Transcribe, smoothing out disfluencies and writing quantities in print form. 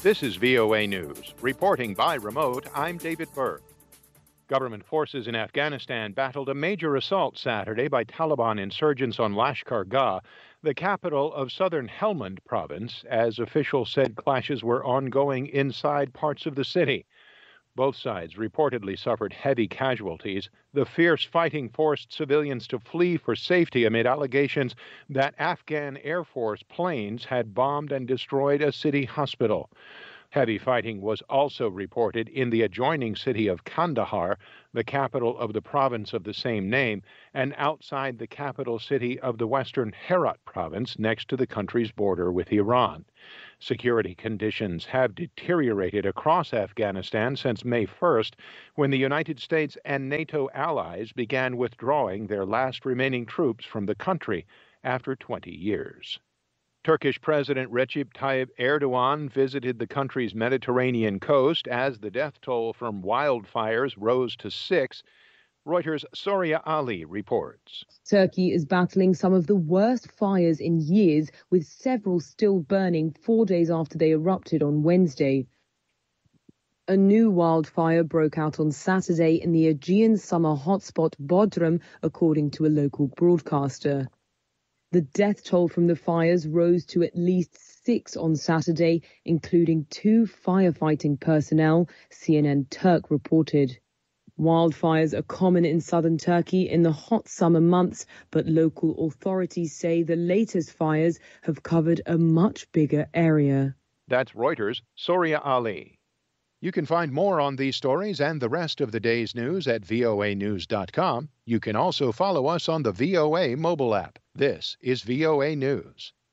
This is VOA News. Reporting by remote, I'm David Burr. Government forces in Afghanistan battled a major assault Saturday by Taliban insurgents on Lashkar Gah, the capital of southern Helmand province, as officials said clashes were ongoing inside parts of the city. Both sides reportedly suffered heavy casualties. The fierce fighting forced civilians to flee for safety amid allegations that Afghan Air Force planes had bombed and destroyed a city hospital. Heavy fighting was also reported in the adjoining city of Kandahar, the capital of the province of the same name, and outside the capital city of the western Herat province next to the country's border with Iran. Security conditions have deteriorated across Afghanistan since May 1st, when the United States and NATO allies began withdrawing their last remaining troops from the country after 20 years. Turkish President Recep Tayyip Erdogan visited the country's Mediterranean coast as the death toll from wildfires rose to 6. Reuters' Soria Ali reports. Turkey is battling some of the worst fires in years, with several still burning 4 days after they erupted on Wednesday. A new wildfire broke out on Saturday in the Aegean summer hotspot Bodrum, according to a local broadcaster. The death toll from the fires rose to at least 6 on Saturday, including 2 firefighting personnel, CNN Turk reported. Wildfires are common in southern Turkey in the hot summer months, but local authorities say the latest fires have covered a much bigger area. That's Reuters' Soria Ali. You can find more on these stories and the rest of the day's news at voanews.com. You can also follow us on the VOA mobile app. This is VOA News.